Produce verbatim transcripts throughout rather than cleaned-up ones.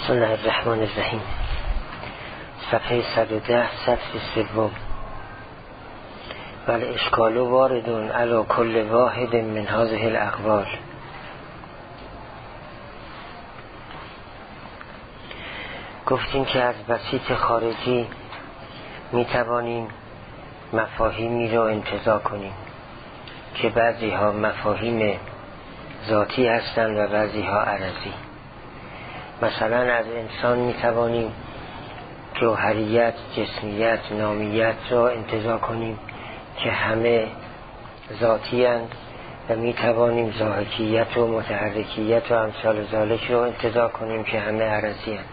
بسم الله الرحمن الرحیم. صفحه صد و ده، سطر سوم. ولی اشکال واردون علی کل واحد من هذه الاقوال. گفتیم که از بسیط خارجی می توانیم مفاهیمی رو انتزاع کنیم که بعضی ها مفاهیم ذاتی هستند و بعضی ها عرضی. مثلا از انسان می توانیم جوهریت، جسمیت، نامیت را انتزاع کنیم که همه ذاتی اند و می توانیم ضاحکیت و متحرکیت و امثال ذالک را انتزاع کنیم که همه عرضی اند.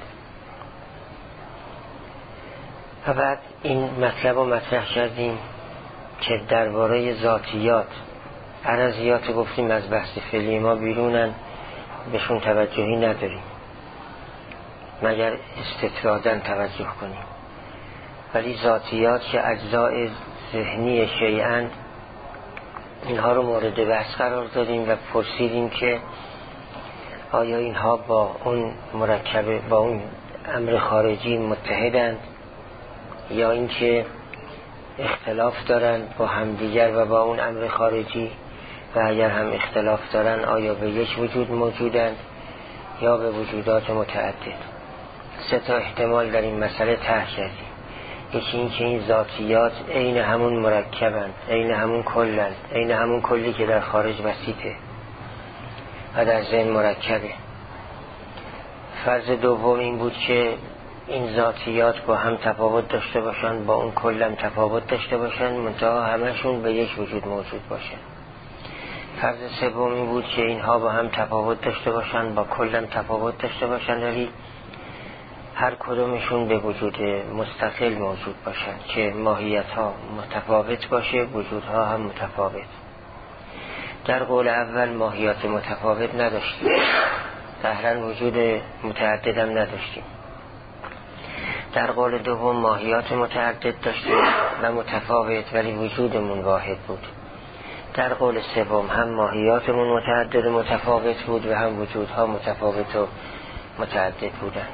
و بعد این مطلب رو مطرح کردیم که درباره ذاتیات، عرضیات گفتیم از بحث فعلی ما بیرونن، بهشون توجهی نداریم مگر استطرادن توجه کنیم، ولی ذاتیات که اجزای ذهنی شیئن، اینها رو مورد بحث قرار دادیم و پرسیدیم که آیا اینها با اون مرکب، با اون امر خارجی متحدند یا اینکه اختلاف دارند با همدیگر و با اون امر خارجی، و اگر هم اختلاف دارند آیا به یک وجود موجودند یا به وجودات متعدد. سه تا احتمال در این مسئله طرح کردیم. یکی این که این ذاتیات عین همون مرکبند، عین همون کلند، عین همون کلی که در خارج بسیطه و در ذهن مرکبه. فرض دوم این بود که این ذاتیات با هم تفاوت داشته باشند، با اون کلم تفاوت داشته باشند، منتها همشون به یک وجود موجود باشند. فرض سوم این بود که اینها با هم تفاوت داشته باشند، با کلم تفاوت داشته باشند، ولی هر کدومشون به وجود مستقل موجود باشند که ماهیت ها متفاوت باشه، وجودها هم متفاوت. در قول اول ماهیت متفاوت نداشتیم، ظاهراً وجود متعدد هم نداشتیم. در قول دوم ماهیات متعدد داشتیم و متفاوت، ولی وجودمون واحد بود. در قول سوم هم ماهیاتمون متعدد و متفاوت بود و هم وجودها متفاوت و متعدد بودند.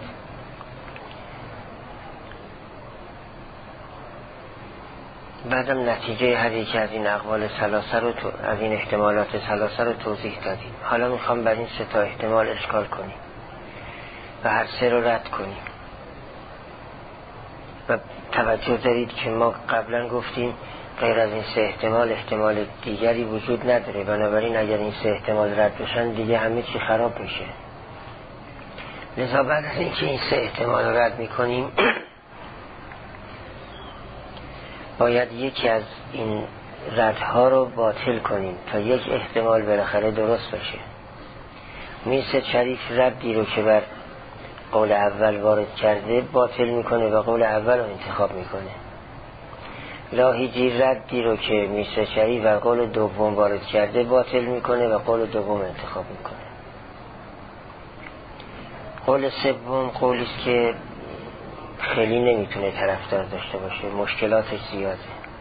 بعدم نتیجه هر یک از این اقوال ثلاثه رو، از این احتمالات ثلاثه رو توضیح دادیم. حالا میخوام بر این سه تا احتمال اشکال کنیم و هر سه رو رد کنیم. و توجه دارید که ما قبلا گفتیم غیر از این سه احتمال احتمال دیگری وجود نداره، بنابراین اگر این سه احتمال رد بشن دیگه همه چی خراب میشه. لذا بعد از اینکه این سه احتمال رو رد میکنیم باید یکی از این ردها رو باطل کنیم تا یک احتمال بالاخره درست بشه. میرسه شریف ردی رو که بر قول اول وارد کرده باطل میکنه و قول اول رو انتخاب میکنه. لاهیجی ردی رو که میرسه شریف بر قول دوم وارد کرده باطل میکنه و قول دوم انتخاب میکنه. قول سوم قولی است که خیلی نمیتونه طرفدار داشته باشه، مشکلاتش زیاده.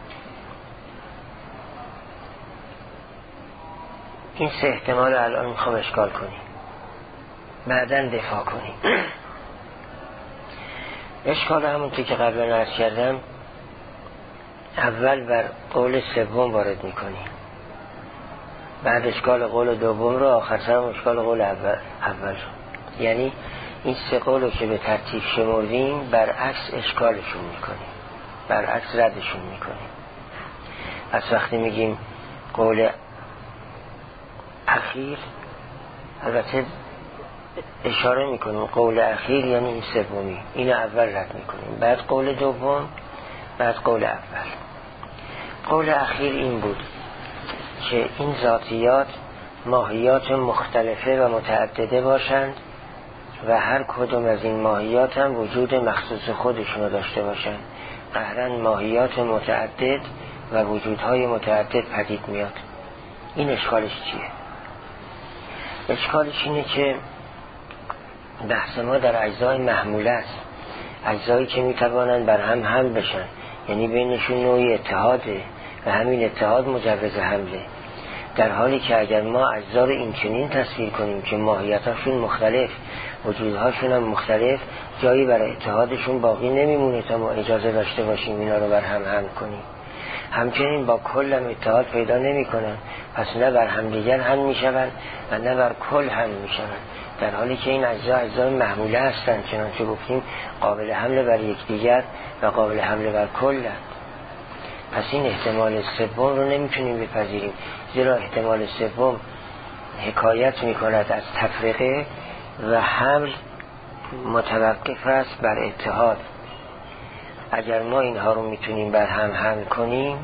این سه احتمال الان میخوام اشکال کنیم، بعداً دفاع کنیم. اشکال همونطور که قبلا عرض کردم، اول بر قول سوم وارد میکنیم، بعد اشکال قول دوم رو، آخر سرم اشکال قول اول اول رو. یعنی این سه قولو که به ترتیب شمردیم برعکس اشکالشون میکنیم، برعکس ردشون میکنیم. پس وقتی میگیم قول اخیر، البته اشاره میکنیم قول اخیر یعنی این سومی، اینو اول رد میکنیم، بعد قول دوم، بعد قول اول. قول اخیر این بود که این ذاتیات ماهیات مختلفه و متعدده باشند و هر کدوم از این ماهیات هم وجود مخصوص خودشونو داشته باشند. قهرن ماهیات متعدد و وجودهای متعدد پدید میاد. این اشکالش چیه؟ اشکالش اینه که بحث ما در اجزای محموله است، اجزایی که میتوانند بر هم حمل بشن، یعنی بینشون نوعی اتحاده و همین اتحاد مجوز حمله. در حالی که اگر ما اجزا رو این چنین تصویر کنیم که ماهیتاشون مختلف وجودهاشون هم مختلف، جایی برای اتحادشون باقی نمیمونه تا ما اجازه داشته باشیم اینا رو بر هم هم کنیم. همچنین با کل هم اتحاد پیدا نمی کنن، پس نه بر هم دیگر هم می شون و نه بر کل هم می شون، در حالی که این اجزا اجزای محموله هستند، چنانچه گفتیم قابل حمله بر یکدیگر و قابل حمله بر کل هستند. پس این احتمال سوم رو نمیتونیم بپذیریم، زیرا احتمال سوم حکایت میکند از تفرقه و حمل متوقف است بر اتحاد. اگر ما اینها رو میتونیم بر هم حمل کنیم،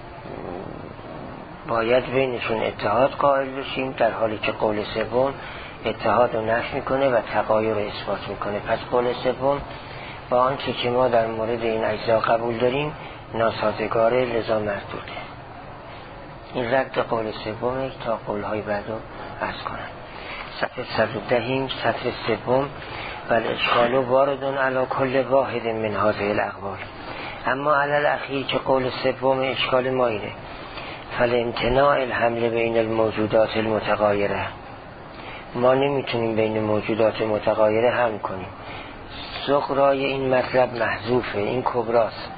باید بینشون اتحاد قائل بشیم، در حالی که قول سوم اتحاد رو نفی میکنه و تغایر رو اثبات میکنه. پس قول سوم با آنچه که ما در مورد این اجزا قبول داریم ناسازگاره، لذا مردوده. این رد قول سومه تا قولهای بعد رو عرض کنم. صفحه صد و ده سطر سوم: و الاشکال واردون علی کل واحد من هذه الاقوال. اما علی الاخیر که قول سوم اشکال ما اینه: فالامتناع الحمل بین الموجودات المتغایره. ما نمیتونیم بین موجودات متغایره هم کنیم. صغرای این مطلب محذوفه، این کبراست.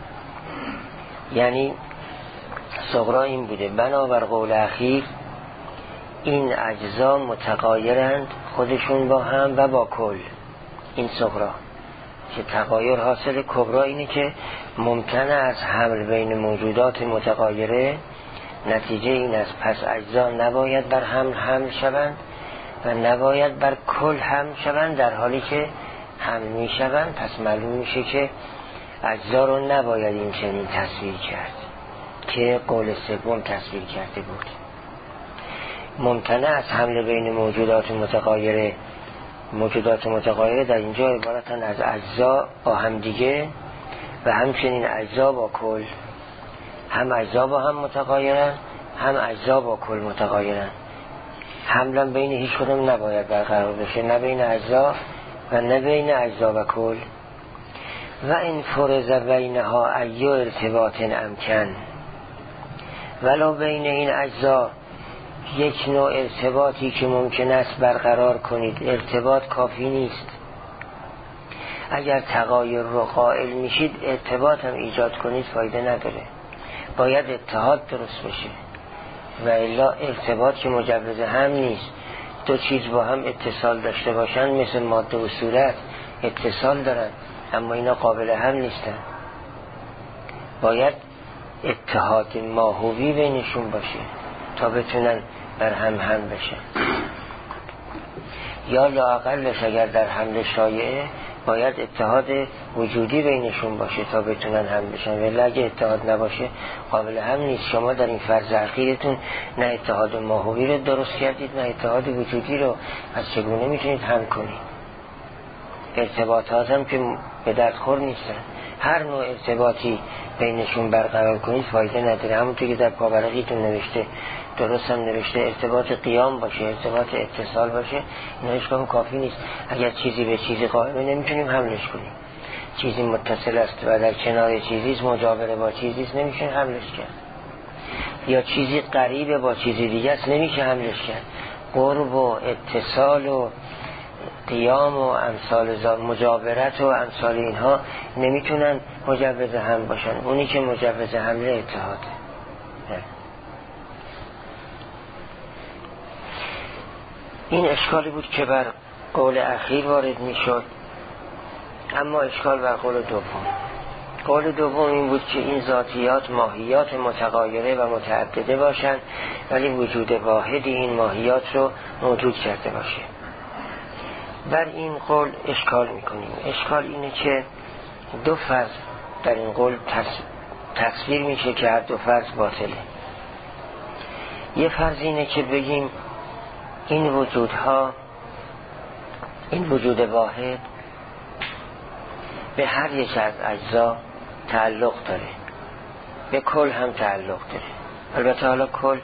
یعنی صغرا این بوده: بنابر قول اخیر این اجزا متغایرند خودشون با هم و با کل. این صغرا که تغایر حاصل، کبرا اینه که ممکنه از حمل بین موجودات متغایره، نتیجه این است پس اجزا نباید بر حمل حمل شوند و نباید بر کل حمل شوند، در حالی که حمل می شوند. پس معلوم میشه که اجزا رو نباید این چنین تصویر کرد که قول سوم تصویر کرده بود. ممکنه از حمل بین موجودات متغایره، موجودات متغایره در اینجا عبارتن از اجزا با هم دیگه و همچنین اجزا با کل. هم اجزا با هم متغایرن، هم اجزا با کل متغایرن. حملا بین هیچ کدوم نباید برقرار بشه، نه بین اجزا و نه بین اجزا و کل. و این فرض بینها ای ارتباط امکن، ولو بین این اجزا یک نوع ارتباطی که ممکن است برقرار کنید، ارتباط کافی نیست. اگر تغایر رو قائل میشید ارتباط هم ایجاد کنید فایده نداره، باید اتحاد درست بشه و الا ارتباط که مجوز هم نیست. دو چیز با هم اتصال داشته باشن مثل ماده و صورت اتصال دارن، اما اینا قابل هم نیستن. باید اتحاد ماهوی بینشون باشه تا بتونن بر هم هم بشن، یا لااقلش اگر در حمل شایعه باید اتحاد وجودی بینشون باشه تا بتونن هم بشن، ولی اگه اتحاد نباشه قابل هم نیست. شما در این فرض اخیرتون نه اتحاد ماهوی رو درست کردید نه اتحاد وجودی رو، از چگونه میتونید هم کنید؟ ارتباطات هم که به درد خور نیستن. هر نوع ارتباطی بینشون برقرار کنید فایده نداره. همونطور که در پاورقیتون نوشته، درست هم نوشته، ارتباط قیام باشه، ارتباط اتصال باشه، اینا هیچ کدوم کافی نیست. اگر چیزی به چیزی قائمه نمیتونیم حملش کنیم. چیزی متصل است و در کنار چیزیست، مجاور با چیزیست، نمیشه حملش کرد. یا چیزی قریب با چیزی دیگه است، نمیشه حملش کرد. قرب و اتصال و قیام و امثال مجاورت و امثال اینها نمیتونن مجوز هم باشن. اونی که مجوز حمله اتحاده. این اشکالی بود که بر قول اخیر وارد میشد. اما اشکال بر قول دوم. قول دوم این بود که این ذاتیات ماهیات متغایره و متعدده باشند، ولی وجود واحدی این ماهیات رو موجود کرده باشه. بر این قول اشکال میکنیم. اشکال اینه که دو فرض در این قول تصویر میشه که هر دو فرض باطله. یه فرض اینه که بگیم این وجودها، این وجود واحد به هر یک از اجزا تعلق داره، به کل هم تعلق داره. البته حالا کل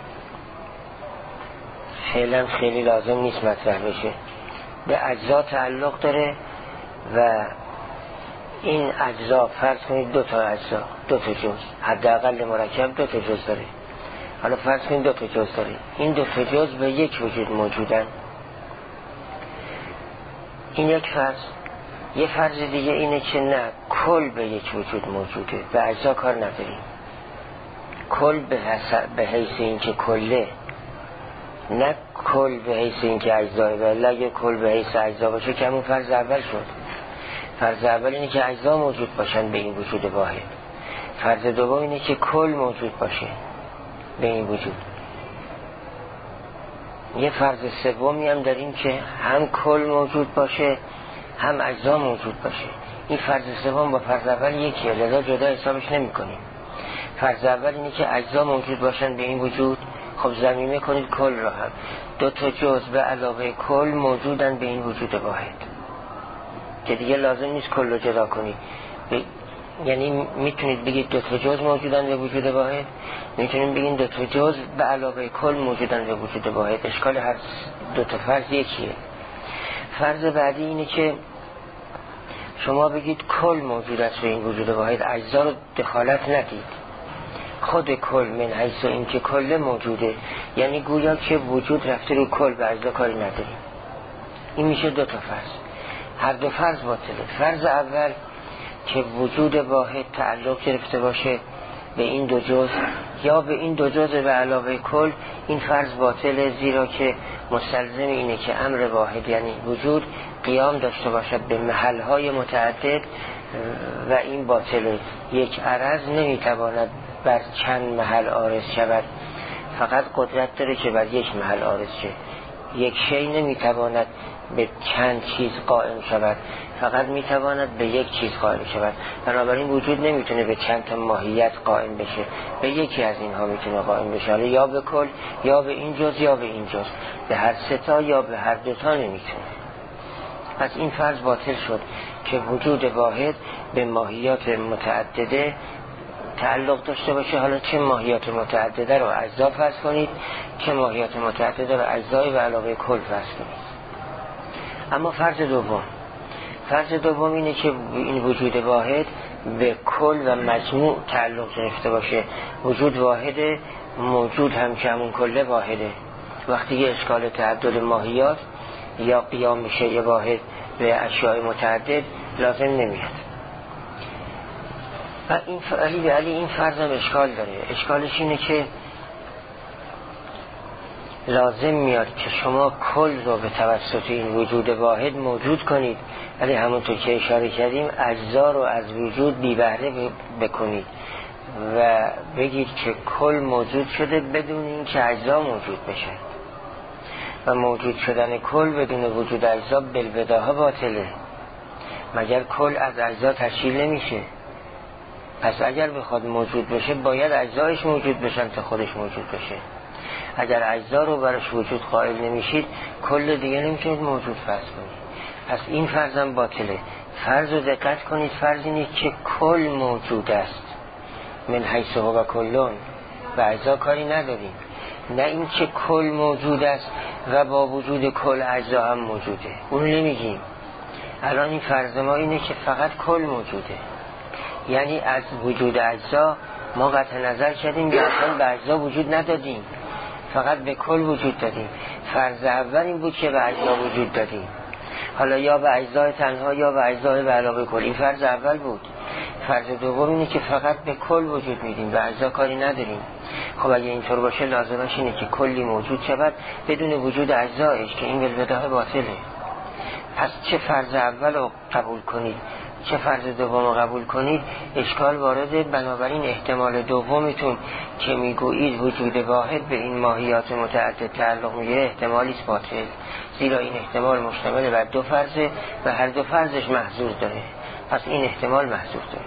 فعلا خیلی لازم نیست مطرح بشه. به اجزا تعلق داره و این اجزا فرض کنید دو تا اجزا، دو تا جز، حداقل مرکب دو تا جز داره. حالا فرض کنید دو تا جز داره. این دو تا جز به یک وجود موجودن. این یک فرض. یه فرض دیگه اینه که نه، کل به یک وجود موجوده، به اجزا کار نداریم. کل به, به حیث این که کله، نه کل به حیث این که اجزای، ولی اگه کل به حیث اجزا باشه که همون فرض اول شد. فرض اول اینه که اجزا موجود باشن به این وجود واحد. فرض دوم اینه که کل موجود باشه به این وجود. یه فرض سومی هم داریم که هم کل موجود باشه هم اجزا موجود باشه. این فرض سوم با فرض اول یکیه، لذا جدا حسابش نمی کنیم. فرض اول اینه که اجزا موجود باشن به این وجود. خب ضمیمه کنید کل را هم، دو تا جزء به علاوه کل موجودن به این وجود واحد، که دیگه لازم نیست کل رو جدا کنید. ب... یعنی میتونید بگید دو تا جزء موجودن به وجود واحد، میتونید بگید دو تا جزء به علاوه کل موجودن به وجود واحد. اشکال هر دو تا فرض یکیه. فرض بعدی اینه که شما بگید کل موجود است به این وجود واحد، اجزا رو دخالت ندید. خود کل من حیث این که کل موجوده، یعنی گویا که وجود رفته رو کل، به اجزا کاری نداریم. این میشه دو تا فرض. هر دو فرض باطله. فرض اول که وجود واحد تعلق گرفته باشه به این دو جزء یا به این دو جزء به علاوه کل، این فرض باطله، زیرا که مستلزم اینه که امر واحد یعنی وجود قیام داشته باشد به محلهای متعدد و این باطله. یک عرض نمیتواند بر چند محل عارض شود، فقط قدرت داره که بر یک محل عارض شه. یک شی نمیتواند به چند چیز قائم شود، فقط میتواند به یک چیز قائم شود. بنابراین وجود نمیتونه به چند تا ماهیت قائم بشه، به یکی از اینها میتونه قائم بشه، یا به کل یا به این جزء یا به این جزء، به هر سه تا یا به هر دو تا نمیتونه. پس این فرض باطل شد که وجود واحد به ماهیات متعدده تعلق داشته باشه. حالا چه ماهیات متعدده رو اجزا فرض کنید، چه ماهیات متعدده رو اجزای به علاوه کل فرض کنید. اما فرض دوم، فرض دوم اینه که این وجود واحد به کل و مجموع تعلق گرفته باشه. وجود واحده، موجود هم که همون کل واحده. وقتی یه اشکال تعدد ماهیات یا قیام شیء واحد به اشیاء متعدد لازم نمیاد. و این علی علی این فرض هم اشکال داره. اشکالش اینه که لازم میاد که شما کل رو به توسط این وجود واحد موجود کنید، ولی همونطور که اشاره کردیم اجزا رو از وجود بی بهره بکنید و بگید که کل موجود شده بدون این که اجزا موجود بشه. و موجود شدن کل بدون وجود اجزا بالبداهه باطله، مگر کل از اجزا تشکیل نمیشه. پس اگر بخواد موجود بشه باید اجزایش موجود بشن تا خودش موجود بشه. اگر اجزا رو برش وجود قائل نمیشید، کل دیگه نمیتونید موجود فرض کنید. پس این فرضم باطله. فرض رو دقت کنید، فرض اینه که کل موجود است من حیث هو کلون، و اجزا کاری نداریم. نه این که کل موجود است و با وجود کل اجزا هم موجوده، اونو نمیگیم. الان این فرض ما اینه که فقط کل موجوده، یعنی از وجود اجزا ما قطع نظر کردیم، که اصلا به اجزا وجود ندادیم، فقط به کل وجود دادیم. فرض اول این بود که به اجزا وجود دادیم، حالا یا به اجزای تنها یا به اجزای به علاوه کل. این فرض اول بود. فرض دوم اینه که فقط به کل وجود میدیم، به اجزا کاری نداریم. خب اگه اینطور باشه لازمش اینه که کلی موجود شود بدون وجود اجزایش، که این بالبداهه باطله. پس چه فرض اول رو قبول کنید چه فرض دوم رو قبول کنید اشکال وارده. بنابراین احتمال دومتون که میگویید وجود واحد به این ماهیات متعدد تعلق میگیره احتمالی است باطل، زیرا این احتمال مشتمل بر دو فرضه و هر دو فرضش محظور داره. پس این احتمال محظور داره.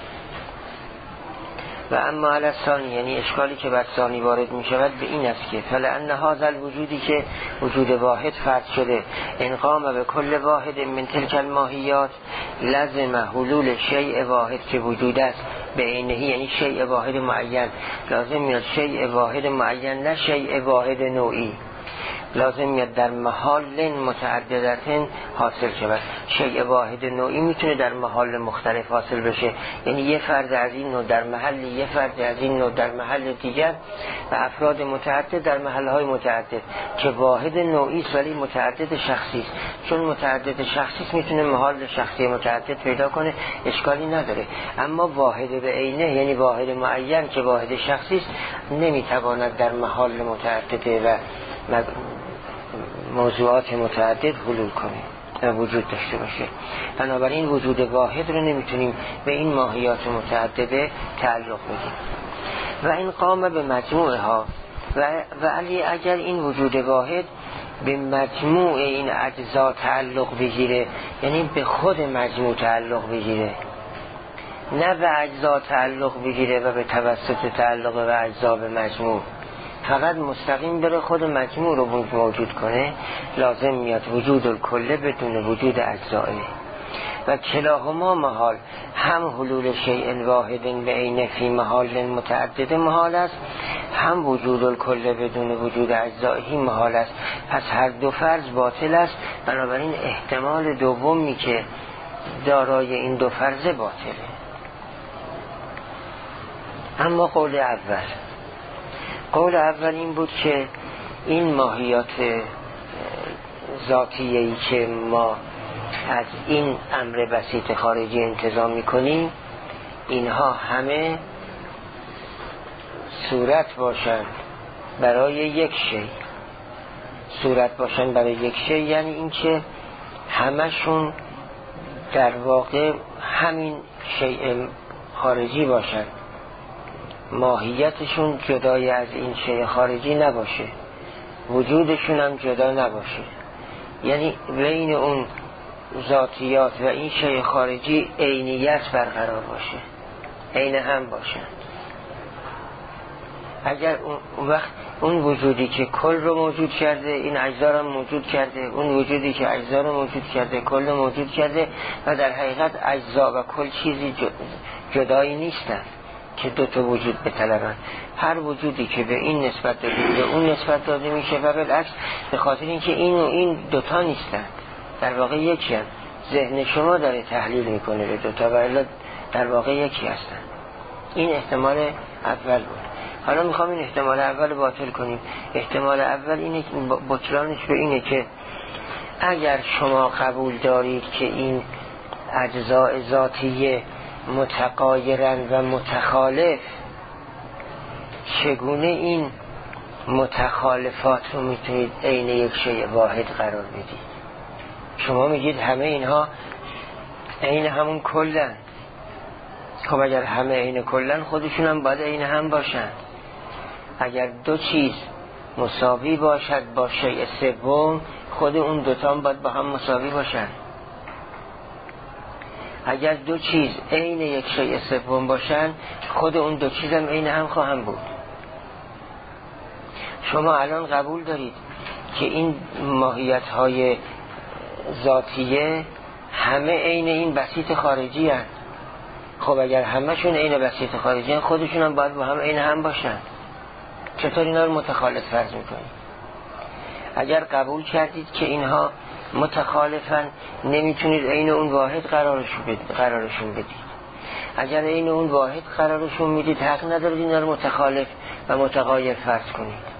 و اما علی الثانی، یعنی اشکالی که بر ثانی وارد می شود به این است که فلان هذا الوجودی که وجود واحد فرض شده انقام به کل واحد من تلک الماهیات لازم حلول شیء واحد که وجود است به عینه، یعنی شیء واحد معین. لازم میاد شیء واحد معین، نه شیء واحد نوعی. لازم میاد در محال متعددتن حاصل شود. شیء واحد نوعی میتونه در محال مختلف حاصل بشه، یعنی یه فرد از این نوع در محل، یه فرد از این نوع در محل دیگر، و افراد متعدد در محلهای متعدد که واحد نوعی است ولی متعدد شخصی است. چون متعدد شخصی است میتونه محال شخصی متعدد پیدا کنه، اشکالی نداره. اما واحد به عینه، یعنی واحد معین که واحد شخصی است، نمیتواند در محال متعدد و موضوعات متعدد حلول کنه و وجود داشته باشه. بنابراین وجود واحد رو نمیتونیم به این ماهیات متعدده تعلق بدیم. و این قام به مجموعها و ولی اگر این وجود واحد به مجموع این اجزا تعلق بگیره، یعنی به خود مجموع تعلق بگیره، نه به اجزا تعلق بگیره و به توسط تعلق و اجزا به مجموع، فقط مستقیم بره خود مجموع رو موجود کنه، لازم میاد وجود الکل بدون وجود اجزائه. و کلاهما محال، هم حلول شیء واحد به عینه فی محال متعدد محال است، هم وجود الکل بدون وجود اجزائه محال است. پس هر دو فرض باطل است. بنابراین احتمال دومی که دارای این دو فرض باطله. اما قول اول قول اول این بود که این ماهیات ذاتیه‌ای که ما از این امر بسیط خارجی انتظام میکنیم، اینها همه صورت باشند برای یک شی. صورت باشند برای یک شی یعنی این که همشون در واقع همین شیء خارجی باشند، ماهیتشون جدای از این شیء خارجی نباشه، وجودشون هم جدا نباشه، یعنی بین اون ذاتیات و این شیء خارجی عینیت برقرار باشه، عین هم باشه. اگر اون وقت اون وجودی که کل رو موجود کرده این اجزا رو موجود کرده، اون وجودی که اجزا رو موجود کرده کل رو موجود کرده، و در حقیقت اجزا و کل چیزی جدایی نیستن که دو تا وجود بطلبن. هر وجودی که به این نسبت داده به اون نسبت داده میشه و بالعکس، به خاطر اینکه این و این دوتا نیستن، در واقع یکی هستن. ذهن شما داره تحلیل میکنه به دوتا و الا در واقع یکی هستن. این احتمال اول بود. حالا میخوام این احتمال اول باطل کنیم. احتمال اول اینه، بطلانش به اینه که اگر شما قبول دارید که این اجزاء ذاتیه متغایرن و متخالف، چگونه این متخالفات رو میتونید عین یک شیء واحد قرار بدید؟ شما میگید همه اینها عین همون کلن. خب اگر همه عین کلن، خودشون هم باید عین هم باشن. اگر دو چیز مساوی باشد با شیء سوم، خود اون دوتا هم باید با هم مساوی باشن. اگر دو چیز عین یک شیء سوم باشن، خود اون دو چیز هم عین هم خواهم بود. شما الان قبول دارید که این ماهیت های ذاتیه همه عین این بسیط خارجی هست. خب اگر همه‌شون عین بسیط خارجی هست، خودشون هم باید با هم عین هم باشن. چطور اینا رو متخالف فرض میکنید؟ اگر قبول کردید که اینها متخالفن، نمیتونید عین اون واحد قرارشون بدید قرارشون بدید. اگر عین اون واحد قرارشون میدید، حق ندارید اینا رو متخالف و متغایر فرض کنید.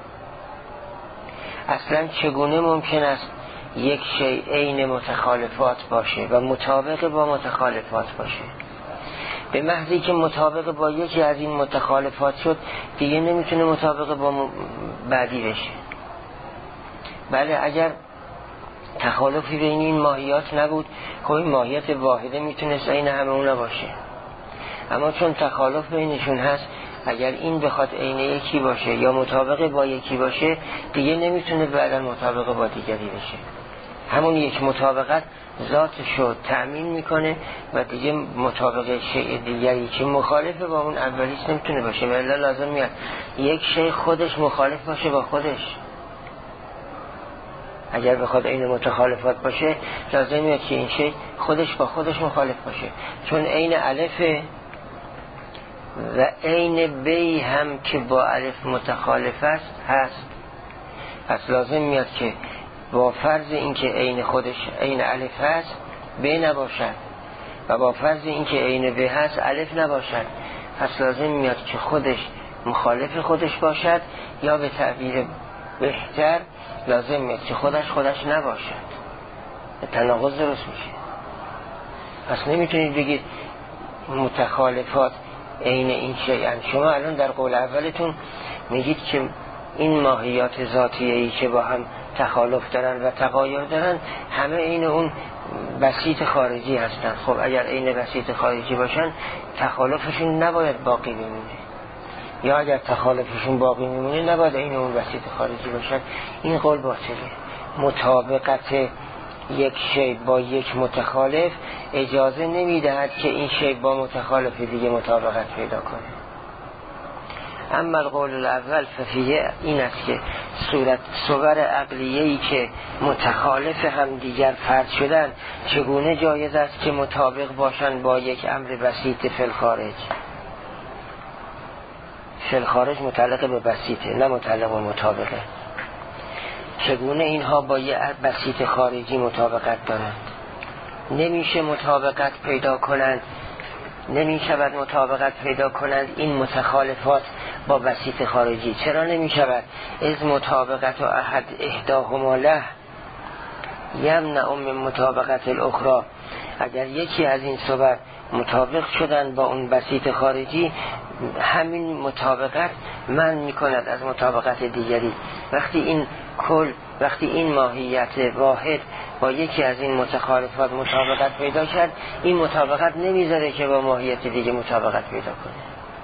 اصلا چگونه ممکن است یک شیء عین متخالفات باشه و مطابق با متخالفات باشه؟ به محضی که مطابق با یکی از این متخالفات شد، دیگه نمیتونه مطابق با بعدی بشه. بله، اگر تخالفی بین این ماهیات نبود، خب این ماهیت واحده میتونست عین همه اونا باشه. اما چون تخالف بینشون هست، اگر این بخواد عین یکی باشه یا مطابق با یکی باشه، دیگه نمیتونه بعدا مطابق با دیگری بشه. همون یک مطابقت ذاتش رو تأمین میکنه و دیگه مطابق شیء دیگری که مخالف با اون اولیش نمیتونه باشه. ولی لازم میاد یک شیء خودش مخالف باشه با خودش. اگر بخواد عین متخالفات باشه، لازم میاد که این شیء خودش با خودش مخالف باشه. چون عین الف و عین بی هم که با الف متخالف است هست. پس لازم میاد که با فرض اینکه عین خودش عین الف هست ب نباشد و با فرض اینکه عین ب هست الف نباشد. پس لازم میاد که خودش مخالف خودش باشد، یا به تعبیر بهتر لازم میاد که خودش خودش نباشد. تناقض درست میشه. پس نمیتونید بگید متخالفات عین این شیئن. شما الان در قول اولتون میگید که این ماهیات ذاتیه‌ای که با هم تخالف دارن و تغایر دارن همه عین اون بسیط خارجی هستن. خب اگر عین بسیط خارجی باشن تخالفشون نباید باقی بمونه، یا اگر تخالفشون باقی میمونه نباید عین اون بسیط خارجی باشن. این قول باطله. مطابقت یک شی با یک متخالف اجازه نمیدهد که این شی با متخالف دیگه مطابقت پیدا کنه. اما القول الاول ففیه این است که صورت صور عقلیه‌ای که متخالف هم دیگر فرض شدن چگونه جایز است که مطابق باشند با یک امر بسیط فی الخارج. فی الخارج متعلق به بسیطه، نه متعلق به مطابقه. چگونه اینها با یک بسیط خارجی مطابقت دارند؟ نمیشه مطابقت پیدا کنند، نمیشود مطابقت پیدا کنند این متخالفات با بسیط خارجی. چرا نمیشود؟ از مطابقت و احد احداهما له یمنع من مطابقت الاخرى. اگر یکی از این صور مطابق شدن با اون بسیط خارجی، همین مطابقت منع میکند از مطابقت دیگری. وقتی این کل وقتی این ماهیت واحد با یکی از این متخالفات مطابقت پیدا کرد، این مطابقت نمیذاره که با ماهیت دیگه مطابقت پیدا کنه.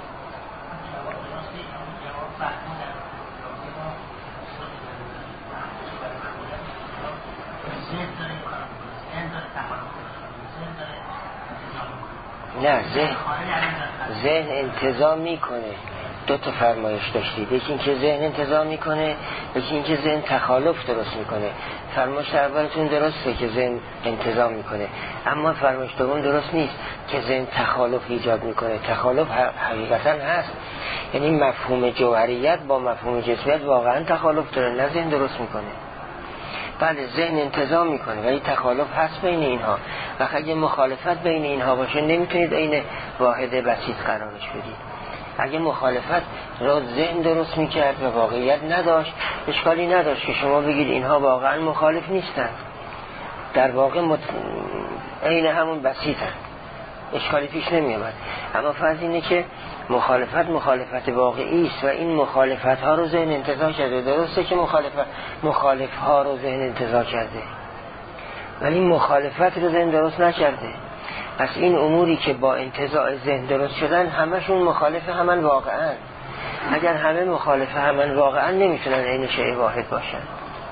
نه، ذهن ذهن انتظام میکنه. دو تا فرمایش داشتید، یکی اینکه ذهن انتظام میکنه، یکی اینکه ذهن تخالف درست میکنه. فرمایش اولتون درسته که ذهن انتظام میکنه، اما فرمایش دوم درست نیست که ذهن تخالف ایجاد میکنه. تخالف حقیقتا هست، یعنی مفهوم جوهریت با مفهوم جسمیت واقعا تخالف داره، نه ذهن درست میکنه. بله ذهن انتظام میکنه ولی تخالف هست بین اینها. و اگه مخالفت بین اینها باشه نمیتونید این واحد بسیط قرارش بدید. اگه مخالفت را ذهن درست میکرد و واقعیت نداشت، اشکالی نداشت که شما بگید اینها واقعا مخالف نیستند، در واقع مت... این همون بسیطن، اشکالی پیش نمیامد. اما فرض اینه که مخالفت مخالفت واقعی است و این مخالفت ها رو ذهن انتزاع کرده. درسته که مخالفت مخالف ها رو ذهن انتزاع کرده ولی مخالفت رو ذهن درست نکرده. پس این اموری که با انتزاع ذهن درست شدن همشون مخالف همن واقعا. اگر همه مخالف همن واقعا نمیتونن این شیء واحد باشن.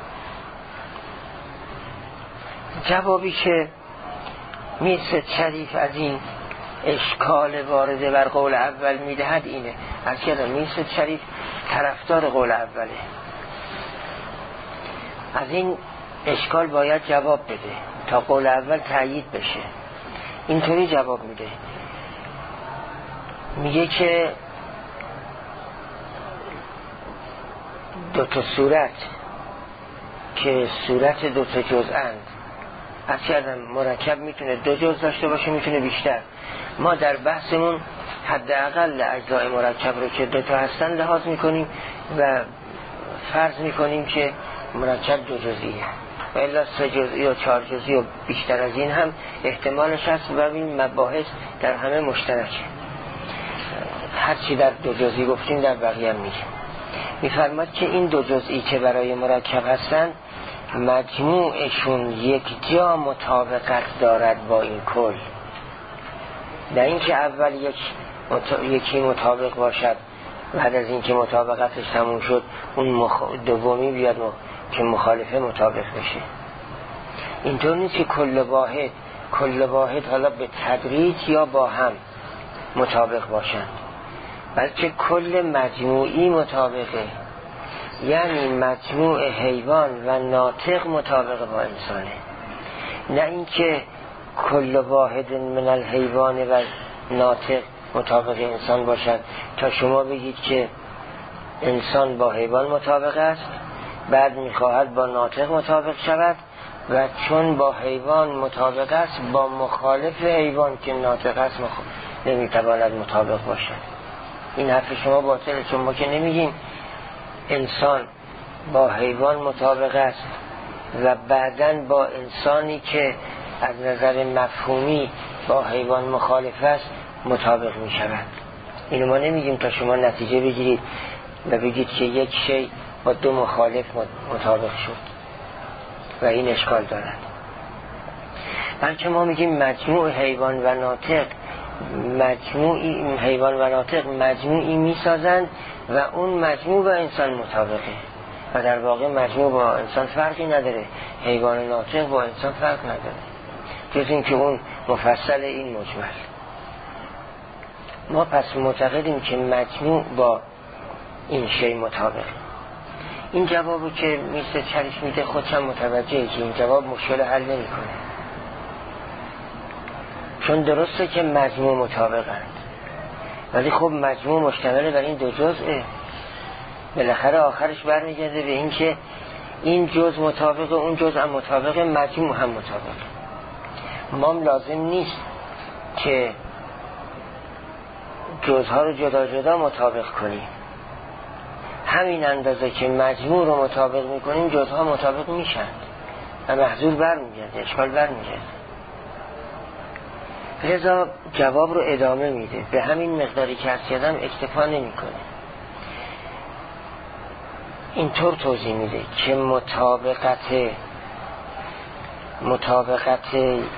جوابی که میرسد شریف از این اشکال وارده بر قول اول میدهد اینه. از که میرسد شریف طرفدار قول اوله. از این اشکال باید جواب بده تا قول اول تأیید بشه. اینطوری جواب میده، میگه که دو تا صورت که صورت دو تا جزءاند، از کردم مرکب میتونه دو جزء داشته باشه، میتونه بیشتر. ما در بحثمون حداقل اجزای مرکب رو که دو تا هستن لحاظ میکنیم و فرض میکنیم که مرکب دو جزئیه، و الا سه جزئی و چهار جزئی و بیشتر از این هم احتمالش هست. و این مباحث در همه مشترکه، هرچی در دو جزئی گفتیم در بقیه هم میگیم. میفرماد که این دو جزئی که برای مرکب هستن مجموعشون یک جا مطابقت دارد با این کل، نه اینکه اول یک مط... یکی مطابق باشد بعد از اینکه مطابقتش تموم شد اون مخ... دومی بیاد مخ... که مخالفه مطابق بشه. اینطور نیست که کل واحد کل واحد حالا به تدریج یا با هم مطابق باشند، بلکه کل مجموعی مطابقه، یعنی مجموع حیوان و ناطق مطابق با انسانه، نه اینکه کل واحد من الحیوان و ناطق مطابق انسان باشد تا شما بگید که انسان با حیوان مطابق است بعد میخواهد با ناطق مطابق شود و چون با حیوان مطابق است با مخالف حیوان که ناطق است مخ... نمیتواند مطابق باشد. این حرف شما باطله، چون ما که نمیگیم انسان با حیوان مطابق است و بعداً با انسانی که از نظر مفهومی با حیوان مخالف است مطابق می شود. اینو ما نمیگیم تا شما نتیجه بگیرید و بگید که یک شی با دو مخالف مطابق شد و این اشکال دارد. بلکه ما میگیم مجموع حیوان و ناطق مجموعی حیوان و ناطق مجموعی میسازند و اون مجموع با انسان مطابقه و در واقع مجموع با انسان فرقی نداره، حیوان و ناطق با انسان فرق نداره، جز این که اون مفصل این مجمل. ما پس معتقدیم که مجموع با این شی مطابقه. این جوابو که میسته چرش میده خودشم متوجهه که این جواب مشکل حل نمی کنه، چون درسته که مجموع مطابقند ولی خب مجموع مشتمل بر این دو جزئه. بالاخره آخرش برمیگرده به این که این جزء مطابق اون جزء هم مطابق، مجموع هم مطابق. ما لازم نیست که جزءها رو جدا جدا مطابق کنیم، همین اندازه که مجموع رو مطابق میکنیم جزءها مطابق میشن و محضور برمیگرده، اشکال برمیگرده. لذا جواب رو ادامه میده، به همین مقداری که از یادم اکتفا نمی کنه. اینطور توضیح میده که مطابقت مطابقت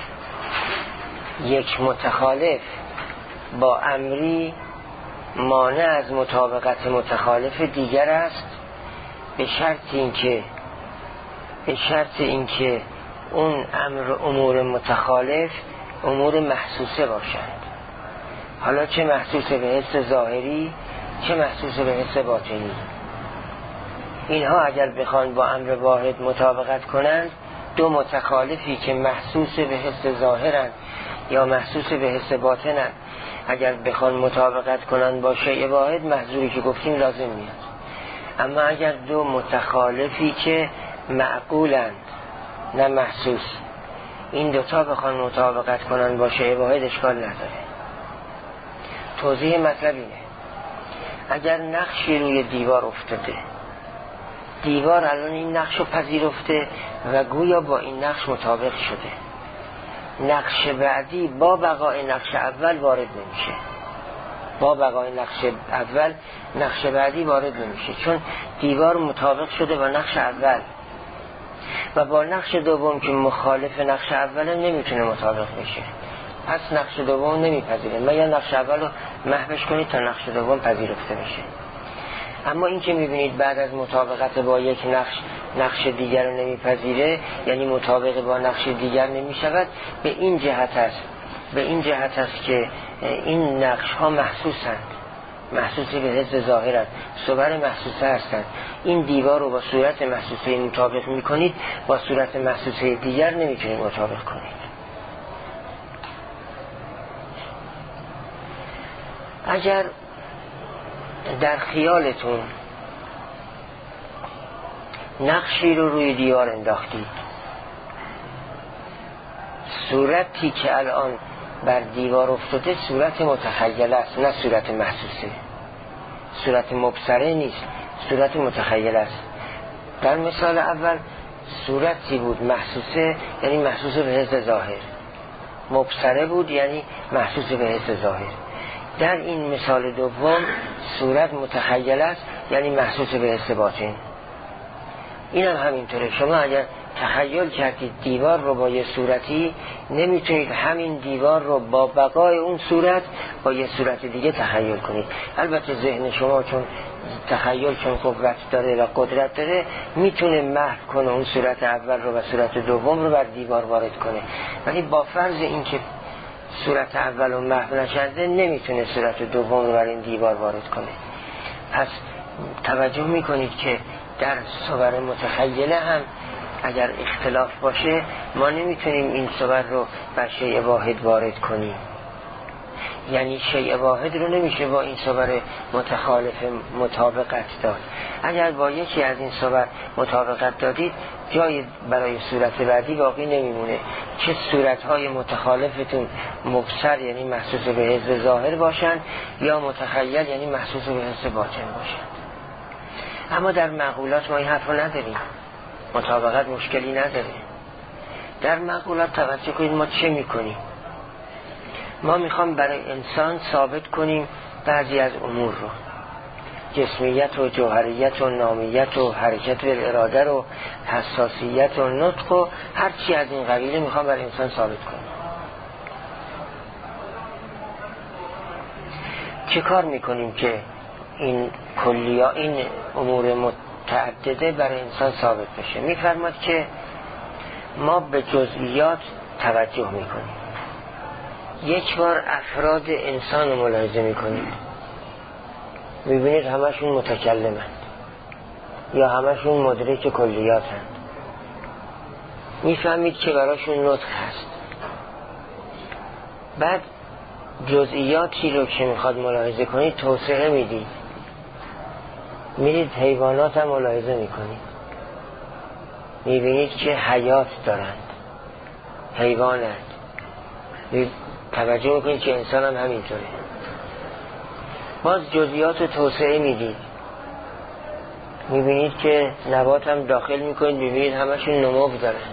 یک متخالف با امری مانع از مطابقت متخالف دیگر است، به شرط اینکه به شرط اینکه اون امر امور متخالف امور محسوسه باشند، حالا چه محسوسه به حس ظاهری چه محسوسه به حس باطنی. اینها اگر بخوان با امر واحد مطابقت کنند، دو متخالفی که محسوس به حس ظاهرند یا محسوس به حس باطنند اگر بخوان مطابقت کنند با شیء واحد، محضوری که گفتیم لازم میاد. اما اگر دو متخالفی که معقولند نه محسوس، این دوتا بخوان مطابقت کنند با شیء واحد، اشکال نداره. توضیح مطلب اینه: اگر نقشی روی دیوار افتاده، دیوار الان این نقش رو پذیرفته و گویا با این نقش مطابق شده، نقش بعدی با بقای نقش اول وارد نمیشه، با بقای نقش اول نقش بعدی وارد نمیشه، چون دیوار مطابق شده با نقش اول و با نقش دوم که مخالف نقش اوله نمیتونه مطابق بشه. پس نقش دوم نمیپذیره، مگر نقش اول رو محوش کنید تا نقش دوم پذیرفته بشه. اما این که میبینید بعد از مطابقت با یک نقش نقش دیگر رو نمیپذیره، یعنی مطابق با نقش دیگر نمیشود، به این جهت است به این جهت است که این نقش ها محسوسند، محسوسی به حس ظاهرند، صور محسوسه هستند. این دیوار رو با صورت محسوسه مطابق میکنید، با صورت محسوسه دیگر نمیتونید مطابق کنید. اگر در خیالتون نقشی رو روی دیوار انداختید، صورتی که الان بر دیوار افتاده صورت متخیل است نه صورت محسوسه، صورت مبصره نیست، صورت متخیل است. در مثال اول صورتی بود محسوسه، یعنی محسوس به حس ظاهر، مبصره بود یعنی محسوس به حس ظاهر. در این مثال دوم صورت متخیل است یعنی محسوس به حس باطن. این هم همینطوره. شما اگر تخیل کردید دیوار رو با یه صورتی، نمیتونید همین دیوار رو با بقای اون صورت با یه صورت دیگه تخیل کنید. البته ذهن شما چون تخیل چون قوت داره و قدرت داره، میتونه محو کنه اون صورت اول رو و صورت دوم رو بر دیوار وارد کنه، ولی با فرض این که صورت اول رو محو نشده نمیتونه صورت دوم رو بر این دیوار وارد کنه. پس توجه میکنید که در صور متخیله هم اگر اختلاف باشه ما نمیتونیم این صور رو بر شیء واحد وارد کنیم. یعنی شیء واحد رو نمیشه با این صور متخالف مطابقت داد. اگر با یکی از این صور مطابقت دادید جای برای صورت بعدی باقی نمیمونه. چه صورتهای متخالفتون مبصر یعنی محسوس به حس ظاهر باشن یا متخیل یعنی محسوس به حس باطن باشن. اما در معقولات ما این حرف رو نداریم، مطابقت مشکلی نداره. در معقولات توجه کنید ما چه میکنیم. ما میخوام برای انسان ثابت کنیم بعضی از امور رو، جسمیت و جوهریت و نامیت و حرکت و اراده و حساسیت و نطق و هر چی از این قبیله میخوام برای انسان ثابت کنیم. چه کار میکنیم که این کلیا این امور متعدده برای انسان ثابت بشه؟ میفرماد که ما به جزئیات توجه میکنیم. یک بار افراد انسان رو ملاحظه میکنید، میبینید همشون متکلمند یا همشون مدرک کلیاتند. میفهمید که براشون نطق هست. بعد جزئیاتی رو که میخواد ملاحظه کنید توسعه میدید، میرید حیوانات هم ملاحظه میکنید، میبینید که حیات دارند، حیوانند. توجه میکنید که انسان هم همینطوره. باز جزئیات رو توسعه میدید، میبینید که نبات هم داخل میکنید، میبینید همشون نمو دارند.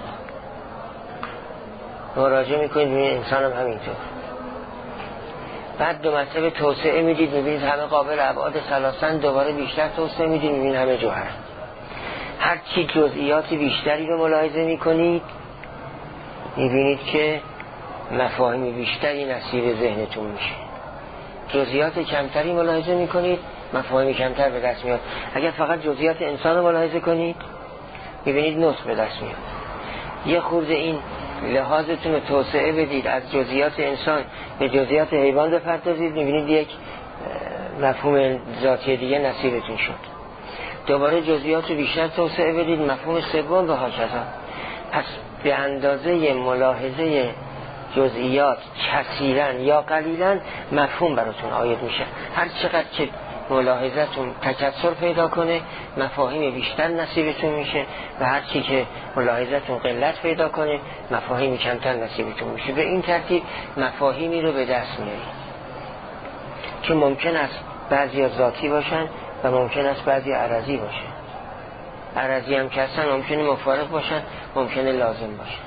مراجعه میکنید میبینید انسان هم همینطور. بعد دو مرتبه توسعه میدید، میبینید همه قابل ابعاد ثلاثن. دوباره بیشتر توسعه میدید، میبینید همه جوهر. هر چی جزئیات بیشتری رو ملاحظه میکنید میبینید که مفاهیم بیشتری نصیب ذهنتون میشه. جزئیات کمتری ملاحظه میکنید مفاهیم کمتر به دست میاد. اگر فقط جزئیات انسان رو ملاحظه کنید میبینید نطق به دست میاد. یه خورده این لحاظتون رو توسعه بدید، از جزئیات انسان به جزئیات حیوان بپردازید، میبینید یک مفهوم ذاتی دیگه نصیبتون شد. دوباره جزئیات رو بیشتر توسعه بدید، مفهوم سوم و هاکذا. پس به اندازه ملاحظه جزئیات کثیرا یا قلیلا مفهوم براتون عاید میشه. هر چقدر که ملاحظتون تکثر پیدا کنه مفاهیم بیشتر نصیبتون میشه و هر چی که ملاحظتون قلت پیدا کنه مفاهیم کمتر نصیبتون میشه. به این ترتیب مفاهیمی رو به دست میارید که ممکن است بعضی ذاتی باشن و ممکن است بعضی عرضی باشن. عرضی هم که هستن ممکنه مفارق باشن، ممکنه لازم باشن.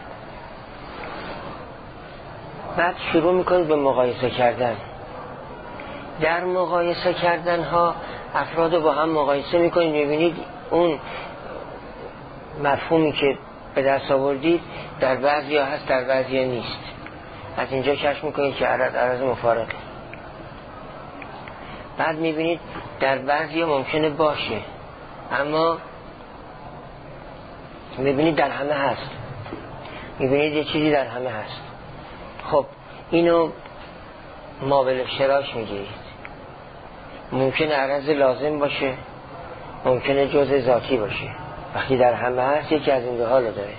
بعد شروع میکنید به مقایسه کردن. در مقایسه کردن ها افراد با هم مقایسه میکنید، میبینید اون مفهومی که به دست آوردید در بعضی ها هست در بعضی ها نیست. از اینجا کشف میکنید که عرض عرض مفارقه. بعد میبینید در بعضی ها ممکنه باشه اما میبینید در همه هست، میبینید یه چیزی در همه هست. خب اینو مابل اشتراک میگیرید. ممکنه عرض لازم باشه، ممکنه جزء ذاتی باشه. وقتی در همه هست یکی از این دو حالو داره.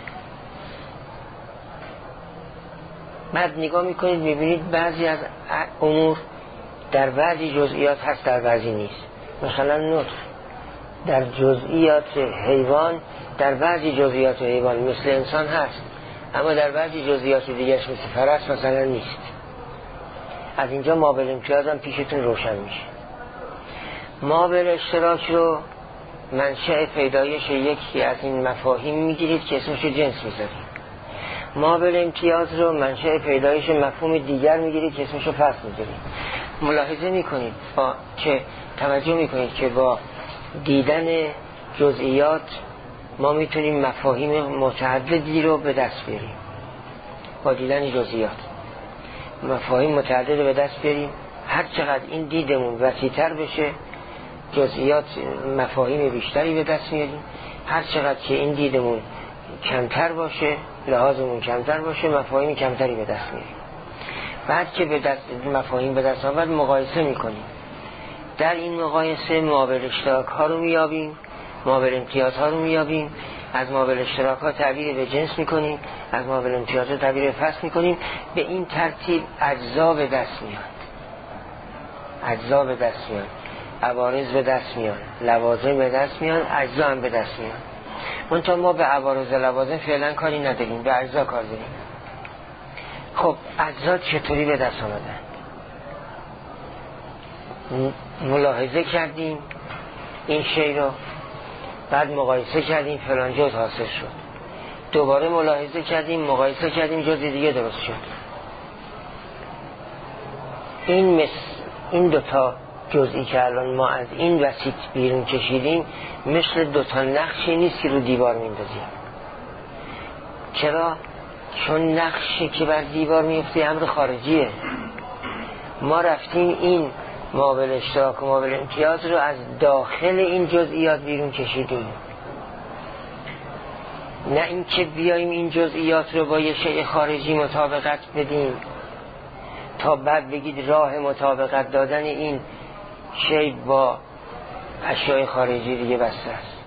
بعد نگاه میکنید میبینید بعضی از امور در بعضی جزئیات هست در بعضی نیست. مثلا نطق در جزئیات حیوان در بعضی جزئیات حیوان مثل انسان هست اما در بعضی جزئیات دیگرش مثل فرس مثلا نیست. از اینجا مابل امتیاز هم پیشتون روشن میشه. مابل اشتراک رو منشأ پیدایش یکی از این مفاهیم میگیرید که اسمش رو جنس میذارید. مابل امتیاز رو منشأ پیدایش مفهوم دیگر میگیرید که اسمش رو فصل میذارید. ملاحظه میکنید با که توجه میکنید که با دیدن جزئیات ما میتونیم مفاهیم متعددی رو به دست بیاریم. با دیدن جزئیات مفاهیم متعدد رو به دست بیاریم. هر چقدر این دیدمون وسیع‌تر بشه جزئیات مفاهیم بیشتری به دست میاریم. هر چقدر که این دیدمون کمتر باشه لحاظمون کمتر باشه مفاهیم کمتری به دست میاریم. بعد که به دست مفاهیم به دست آمد مقایسه میکنیم. در این مقایسه مابل اشتراک ها رو میابیم، مابل امتیاز ها رو میابیم. از مابل اشتراک ها تعبیر به جنس میکنیم، از مابل امتیاز ها تعبیر به فصل میکنیم. به این ترتیب اجزا به دست میاد. اجزا به دست میان، عوارض به دست میان، لوازم به دست میان، اجزا هم به دست میان. منتها ما به عوارض و لوازم فعلا کاری نداریم، به اجزا کار داریم. خب اجزا چطوری به دست آمدن؟ ملاحظه کردیم این شی رو، بعد مقایسه کردیم فلان جز حاصل شد، دوباره ملاحظه کردیم مقایسه کردیم جز دیگه درست شد. این مثل این دوتا جزئی که الان ما از این وسیط بیرون کشیدیم مثل دوتا نقشی نیست که رو دیوار میندازیم. چرا؟ چون نقشی که بر دیوار میفته امر خارجیه. ما رفتیم این مابل اشتراک و مابل امتیاز رو از داخل این جزئیات بیرون کشیدیم، نه اینکه بیایم این جزئیات رو با یه شیء خارجی مطابقت بدیم تا بعد بگید راه مطابقت دادن این شیء با اشیاء خارجی دیگه بسته است.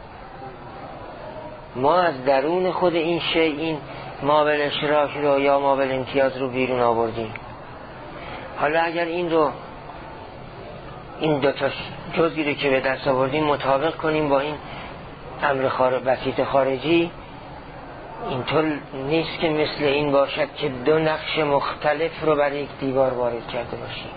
ما از درون خود این شیء این مابل اشتراک رو یا مابل امتیاز رو بیرون آوردیم. حالا اگر این رو این دو تا جزئی رو که به دست آوردیم مطابق کنیم با این امر خارج بسیط خارجی، اینطور نیست که مثل این باشد که دو نقش مختلف رو بر یک دیوار وارد کرده باشیم.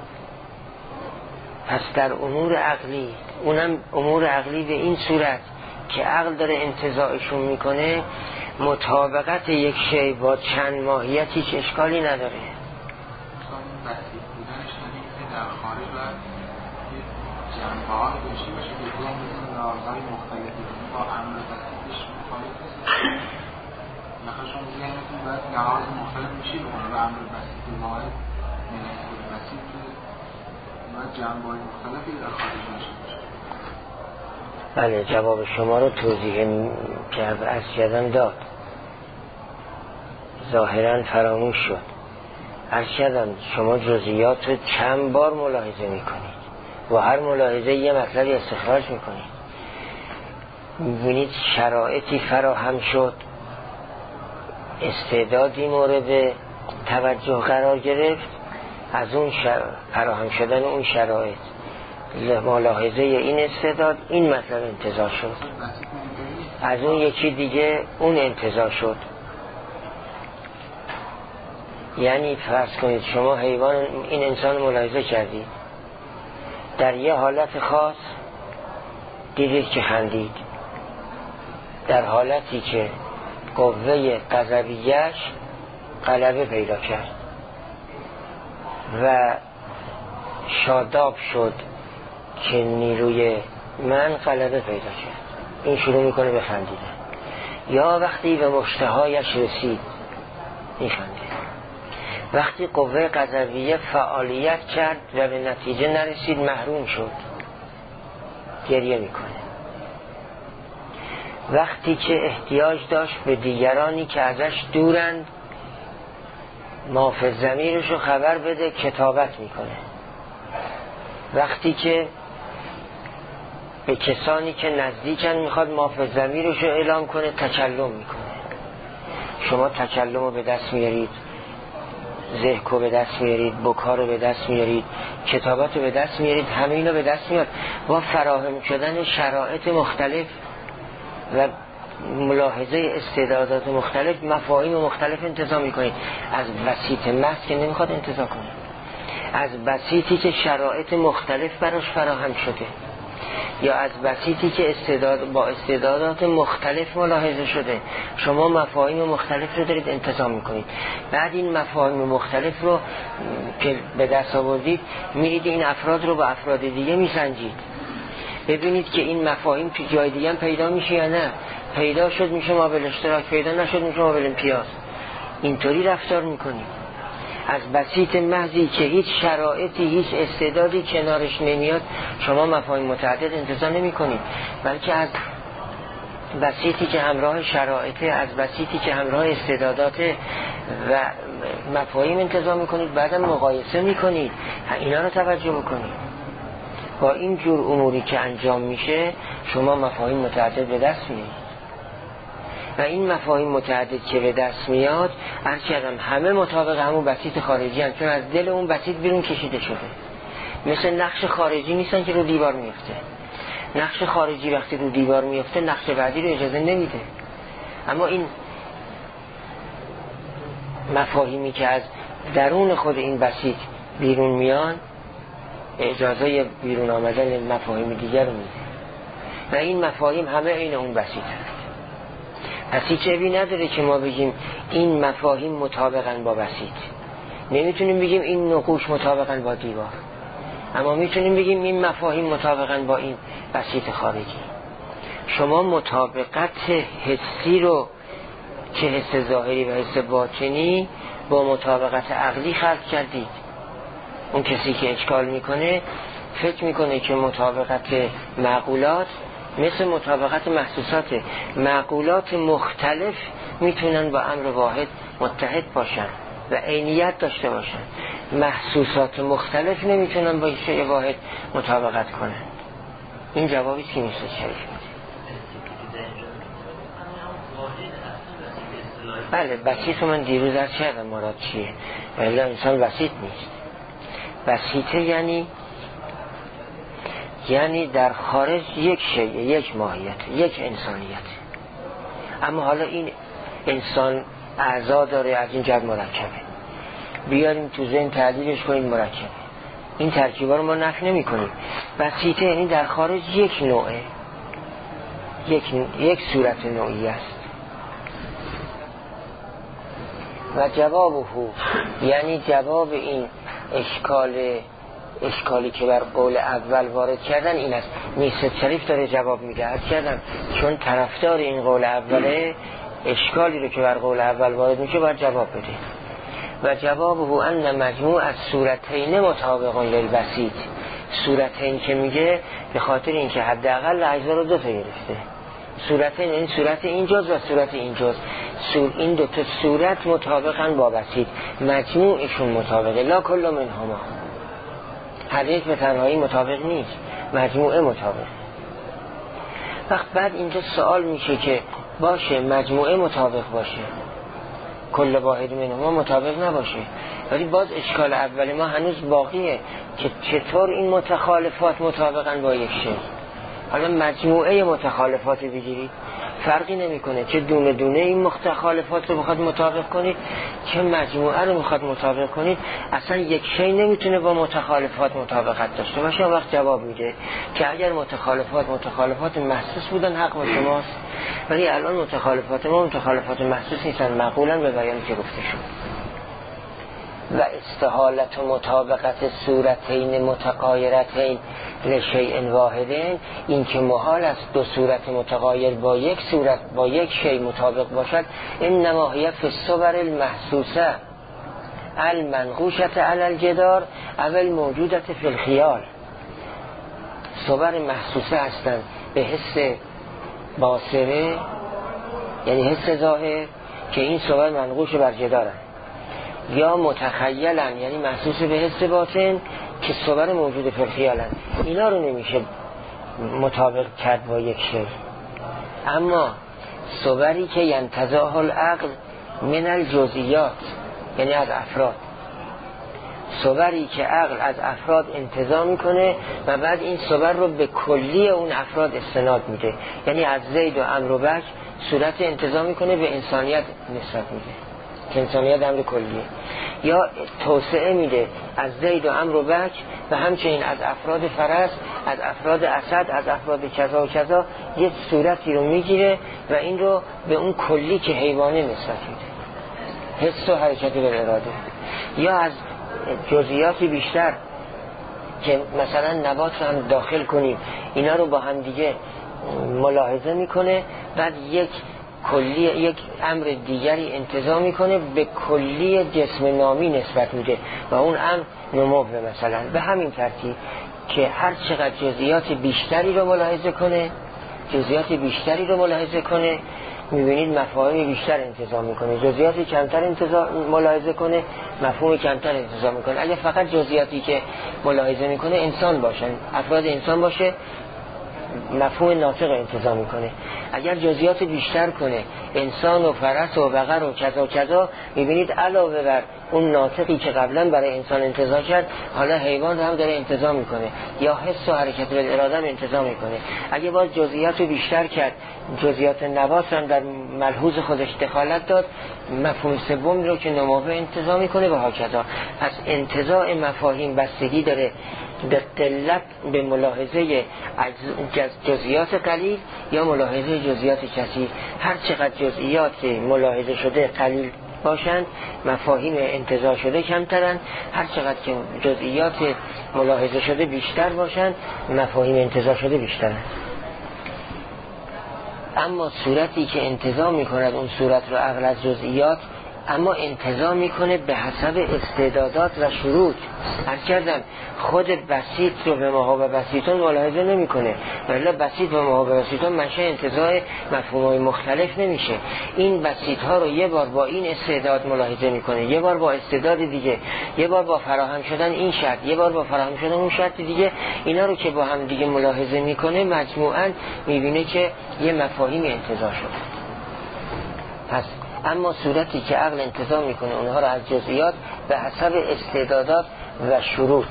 پس در امور عقلی، اونم امور عقلی به این صورت که عقل داره انتزاعشون میکنه، مطابقت یک شی با چند ماهیت هیچ اشکالی نداره. جنبه‌های داشته باشه که کدام مثل نهادهای مختلفی با امر بسیطش مخالف مثلا شما ذهنتون باید نهاد مختلف میشه بکنه به امر بسیط واحد مناسب بسیط باید جنبه‌های مختلفی در خارج داشته باشه. بله، جواب شما رو توضیح که از کردن داد، ظاهرا فراموش شد. از کردن شما جزئیات رو چند بار ملاحظه میکنید و هر ملاحظه یه مطلبی استخراج میکنید. میبینید شرایطی فراهم شد، استعدادی مورد توجه قرار گرفت، از اون شر... فراهم شدن اون شرایط ملاحظه این استعداد این مطلب انتزاع شد، از اون یکی دیگه اون انتزاع شد. یعنی فرض کنید شما حیوان این انسان ملاحظه کردید، در یه حالت خاص دیدید که خندید، در حالتی که قوه غضبیه‌اش غلبه پیدا کرد و شاداب شد که نیروی من غلبه پیدا کرد، این شروع میکنه به خندیدن. یا وقتی به مشتهایش رسید میخنده. وقتی قوه غضبیه فعالیت کرد و به نتیجه نرسید محروم شد، گریه میکنه. وقتی که احتیاج داشت به دیگرانی که ازش دورند مافز ضمیرشو خبر بده کتابت میکنه. وقتی که به کسانی که نزدیکن میخواد مافز ضمیرشو اعلام کنه تکلم میکنه. شما تکلم رو به دست میارید، ضحک رو به دست میارید، بکا رو به دست میارید، کتابت رو به دست میارید، همه اینا به دست میاد با فراهم شدن شرایط مختلف و ملاحظه استعدادات مختلف مفاهیم مختلف انتزاع میکنید. از بسیط محض که نمیخواد انتزاع کنید، از بسیطی که شرایط مختلف براش فراهم شده، یا از بسیطی که استعداد با استعدادات مختلف ملاحظه شده، شما مفاهیم مختلف رو دارید انتزاع میکنید. بعد این مفاهیم مختلف رو که به دست آوردید میرید این افراد رو با افراد دیگه میسنجید، ببینید که این مفاهیم تو جای دیگه هم پیدا میشه یا نه. پیدا شد میشه مابل اشتراک، پیدا نشد میشه مابل امتیاز. اینطوری رفتار میکنید. از بسیط محضی که هیچ شرایطی هیچ استعدادی کنارش نمیاد شما مفاهیم متعدد انتزاع نمی کنید، بلکه از بسیطی که همراه شرایطه، از بسیطی که همراه استعدادات و مفاهیم انتزاع می کنید، بعدم مقایسه می کنید. اینا رو توجه بکنید. با این جور اموری که انجام میشه شما مفاهیم متعدد به دست میارید و این مفاهیم متعدد که به دست میاد عرض کردم همه مطابق همون بسیط خارجی هم، چون از دل اون بسیط بیرون کشیده شده. مثل نقش خارجی نیستن که رو دیوار میفته. نقش خارجی وقتی رو دیوار میفته نقش بعدی رو اجازه نمیده. اما این مفاهیمی که از درون خود این بسیط بیرون میان اجازه بیرون آمدن مفاهیم دیگر رو میده و این مفاهیم همه این اون بسیط هست. پس هیچ عیبی نداره که ما بگیم این مفاهیم مطابقن با بسیط. نمیتونیم بگیم این نقوش مطابقن با دیوار، اما میتونیم بگیم این مفاهیم مطابقن با این بسیط خارجی. شما مطابقت حسی رو که حس ظاهری و حس باطنی با مطابقت عقلی خلق کردید. اون کسی که اشکال میکنه فکر میکنه که مطابقت معقولات مثل مطابقت محسوسات. معقولات مختلف میتونن با امر واحد متحد باشن و عینیت داشته باشن. محسوسات مختلف نمیتونن با شیء واحد مطابقت کنن. این جوابی که میشه شریف میده. بله بسیط من دیروز از چه مراد چیه؟ ولی انسان بسیط نیست. بسیطه یعنی یعنی در خارج یک شیء، یک ماهیت، یک انسانیت. اما حالا این انسان اعضا داره، از این جد مرکبه، بیاریم تو ذهن تعدیلش کنیم مرکبه. این ترکیبا رو ما نفی نمی کنیم. بسیطه یعنی در خارج یک نوعه، یک, یک صورت نوعی است. و جوابه یعنی جواب این اشکال اشکالی که بر قول اول وارد کردن این است. میرزا شریف داره جواب میده. عرض کردم چون طرفدار این قول اوله، اشکالی رو که بر قول اول وارد میشه باید جواب بده. و جوابه ان مجموع از صورتین مطابقون للبسیط. صورتین که میگه به خاطر اینکه حداقل اجزا رو دو تا گرفته. صورتین این صورت این جز و صورت این جز. سور این دو تا صورت مطابقن با بسیط، مجموعشون مطابقه. لا کل منهما، هر یک به تنهایی مطابق نیست، مجموعه مطابق. وقت بعد اینجا سوال میشه که باشه مجموعه مطابق باشه، کل واحد منهما مطابق نباشه، ولی باز اشکال اول ما هنوز باقیه که چطور این متخالفات مطابقن با یک شی. حالا مجموعه متخالفات بگیرید فرقی نمیکنه چه دونه دونه این متخالفات رو بخواد مطابق کنید چه مجموعه رو بخواد مطابق کنید. اصلا یک شی نمیتونه با متخالفات مطابقت داشته باشه. وقت جواب میده که اگر متخالفات متخالفات محسوس بودن حق با شماست، ولی الان متخالفات ما متخالفات محسوس نیستن، معقولن به بیانی که گفته شد. و استحالت و مطابقت صورتین متغایرتین لشیء واحدین، این که محال است دو صورت متغایر با یک صورت با یک شی مطابق باشد. انما هی فی الصور المحسوسه المنقوشه علی الجدار اول موجودت فی الخیال. صور محسوسه هستند به حس باصره، یعنی حس ظاهر، که این صور منقوش بر جدارن، یا متخیلن یعنی محسوس به حس باطن که صور موجود فی الخیالن. اینا رو نمیشه مطابق کرد با یک شی. اما صوری که ینتزاع العقل من الجزئیات، یعنی از افراد، صوری که عقل از افراد انتزاع میکنه و بعد این صور رو به کلی اون افراد استناد میده، یعنی از زید و عمرو و بکر صورت انتزاع میکنه به انسانیت نسبت میده که انسانیت امر کلیه، یا توسعه میده از زید و عمرو و بکر و همچنین از افراد فرس، از افراد اسد، از افراد کذا و کذا یک صورتی رو میگیره و این رو به اون کلی که حیوانه نسبت میده، حس و حرکت بالاراده. یا از جزئیات بیشتر که مثلا نبات رو هم داخل کنیم، اینا رو با هم دیگه ملاحظه میکنه، بعد یک کلی یک امر دیگری انتزاع میکنه به کلی جسم نامی نسبت میده و اون امر نمو مثلا. به همین ترتیب که هر چقدر جزئیات بیشتری رو ملاحظه کنه جزئیات بیشتری رو ملاحظه کنه میبینید مفاهیم بیشتر انتزاع میکنه، جزئیاتی کمتر انتزاع ملاحظه کنه مفهوم کمتر انتزاع میکنه. اگه فقط جزئیاتی که ملاحظه میکنه انسان باشن، افراد انسان باشه، مفهوم ناطق انتزاع میکنه. اگر جزئیات بیشتر کنه انسان و فرس و بقر و کذا و کذا، میبینید علاوه بر اون ناطقی که قبلا برای انسان انتزاع کرد حالا حیوان رو هم داره انتزاع میکنه، یا حس و حرکت بالاراده هم انتزاع میکنه. اگه باز جزئیات رو بیشتر کرد، جزئیات نواس هم در ملحوظ خودش دخالت داد، مفهوم سوم رو که نماوه انتزاع میکنه و هاکذا. پس انتزاع مفاهیم بستگی داره به قلت به ملاحظه جزئیات قلیل یا ملاحظه جزئیات کثیر. هر چقدر جزئیات ملاحظه شده قلیل باشند مفاهیم انتزاع شده کمترن، هر چقدر که جزئیات ملاحظه شده بیشتر باشند مفاهیم انتزاع شده بیشترن. اما صورتی که انتزاع میکند اون صورت رو عقل از جزئیات، اما انتزاع میکنه به حسب استعدادات و شروط. عرض کردم خود بسیط رو به ماها و بسیطون ملاحظه نمیکنه، ولی بسیط و ماها و بسیطون منشأ انتزاع مفهوم‌های مختلف نمیشه. این بسیط ها رو یه بار با این استعداد ملاحظه میکنه، یه بار با استعداد دیگه، یه بار با فراهم شدن این شرط، یه بار با فراهم شدن اون شرط دیگه. اینا رو که با هم دیگه ملاحظه میکنه مجموعاً میبینه که یه مفاهیم انتزاع شده. پس اما صورتی که عقل انتزاع میکنه اونها رو از جزئیات به حسب استعدادات و شروط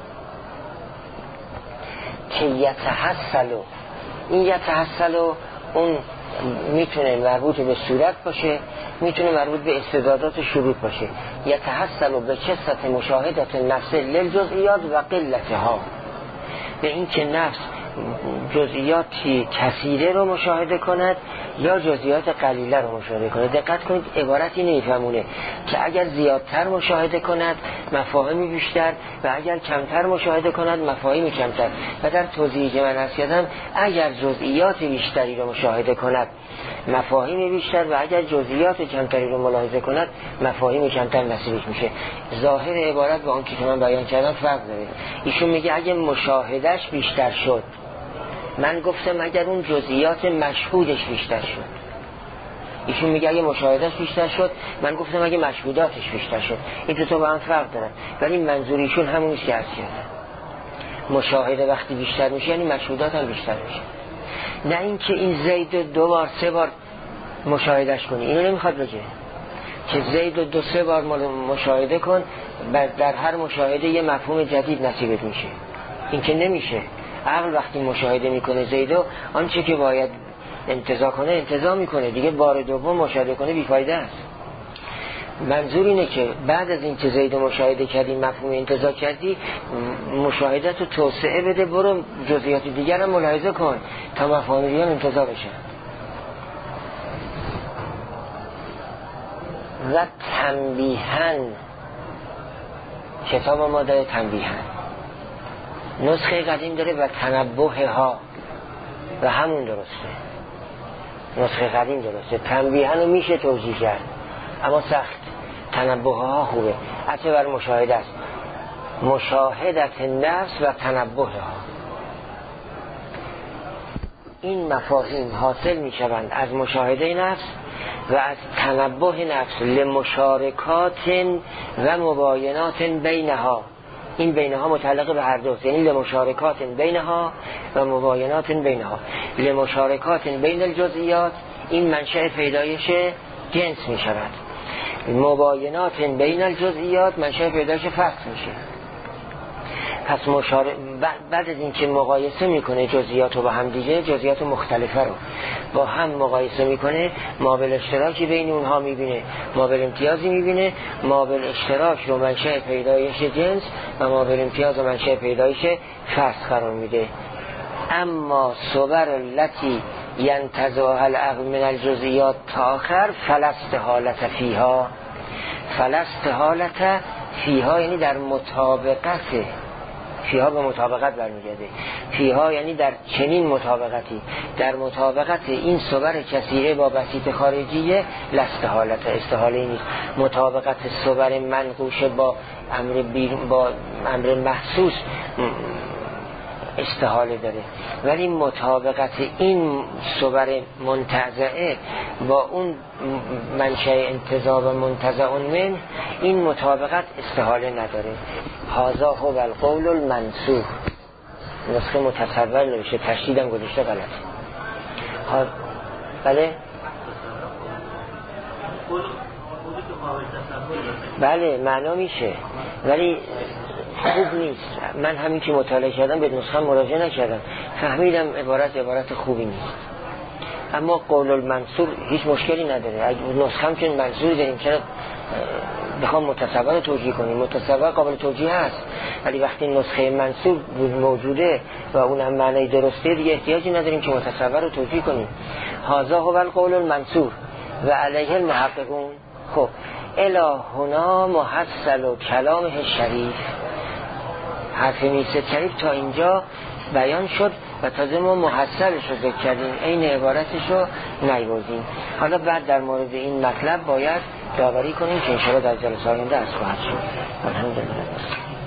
که یتحصلو، این یتحصلو اون میتونه مربوط به صورت باشه، میتونه مربوط به استعدادات و شروط باشه. یتحصلو به کثرت مشاهدت نفس للجزئیات و قلتها، به این که نفس جزئیاتی کثیره رو مشاهده کند یا جزئیات قلیله رو مشاهده کند. دقت کنید عبارتی نمیفهمونه که اگر زیادتر مشاهده کند مفاهیمی بیشتر و اگر کمتر مشاهده کند مفاهیمی کمتر. و در توضیحی که من عرض کردم اگر جزئیات بیشتری رو مشاهده کند مفاهیم بیشتر و اگر جزئیات کمتری رو ملاحظه کند مفاهیم کمتر نصیبش میشه. ظاهر عبارت با اون که من بیان کردم فرق داره. ایشون میگه اگه مشاهدهش بیشتر شد، من گفتم اگر اون جزئیات مشهودش بیشتر شد. ایشون میگه اگه مشاهدهش بیشتر شد، من گفتم اگه مشهوداتش بیشتر شد. این دو تا با هم فرق دارن، ولی منظور ایشون همونیست که عرض کردم. مشاهده وقتی بیشتر میشه یعنی مشهودات هم بیشتر میشه. نه اینکه این زید دو بار سه بار مشاهدهش کنی، اینو نمیخواد بگه که زید دو سه بار مشاهده کن در هر مشاهده یه مفهوم جدید نصیبت میشه. این که نمیشه. عقل وقتی مشاهده میکنه زیدو آنچه که باید انتزاع کنه انتزاع میکنه، دیگه بار دوم مشاهده کنه بیفایده است. منظور اینه که بعد از این که زیدو مشاهده کردی مفهوم انتزاع کردی، مشاهدت رو توسعه بده، برو جزئیات دیگر هم ملاحظه کن تا مفاهیم دیگر انتزاع بشه. و تنبیهن، کتاب ما داره تنبیهن، نسخه قدیم داره و تنبه ها و همون درسته. نسخه قدیم درسته. تنبیهن رو میشه توجیه کرد اما سخت. تنبه ها خوبه، حتی بر مشاهده است. مشاهدت نفس و تنبه ها، این مفاهیم حاصل میشوند از مشاهده نفس و از تنبه نفس لمشارکات و مباینات بینها. این بینها متعلق به هر دوست، یعنی لمشارکات بینها و مباینات بینها. لمشارکات بین الجزئیات این منشأ پیدایش جنس می شود، مباینات بین الجزئیات منشأ پیدایش فصل میشه. پس مشار... بعد از این که مقایسه میکنه جزئیات رو با هم دیگه، جزئیات مختلفه رو با هم مقایسه میکنه، مابل اشتراکی بین اونها میبینه، مابل امتیازی میبینه. مابل اشتراک رو منشأ پیدایش جنس و مابل امتیاز رو منشأ پیدایش فصل قرار میده. اما صور التي ينتزعها العقل من الجزئیات تا آخر فلست حالت فیها. فلست حالت فیها یعنی در مطابقت، فیها به مطابقت برمیگرده. فیها یعنی در چنین مطابقتی، در مطابقت این صور کثیره با بسیط خارجیه لست حالت، استحاله نیست. مطابقت صور منقوشه با امر بیر با امر محسوس استحاله داره، ولی مطابقت این صور منتزعه با اون منشأ انتزاع و منتزع من، این مطابقت استحاله نداره. هذا هو القول المنسوخ. نسخه متصور نمیشه، تشدیدم گذاشته غلط. ها بله بله معنا میشه ولی خوب نیست. من همین که مطالعه کردم به نسخه مراجعه نکردم، فهمیدم عبارت عبارت خوبی نیست. اما قول المنصور هیچ مشکلی نداره. اگه نسخه هم که منصوری داریم چرا بخوام متصور رو توجیه کنیم؟ متصور قابل توجیه هست، ولی وقتی نسخه منصور موجوده و اونم معنی درسته دیگه احتیاجی نداریم که متصور رو توجیه کنیم. هذا هو القول المنصور و علیه المحققون. خب الهنا محصل و کلامه شریف، حرف میرزا شریف تا اینجا بیان شد و تازه ما محصلش رو ذکر کردیم، این عبارتش رو نیاوردیم. حالا بعد در مورد این مطلب باید داوری کنیم که انشاءالله در جلسه آینده از خواهد شد. الحمدلله.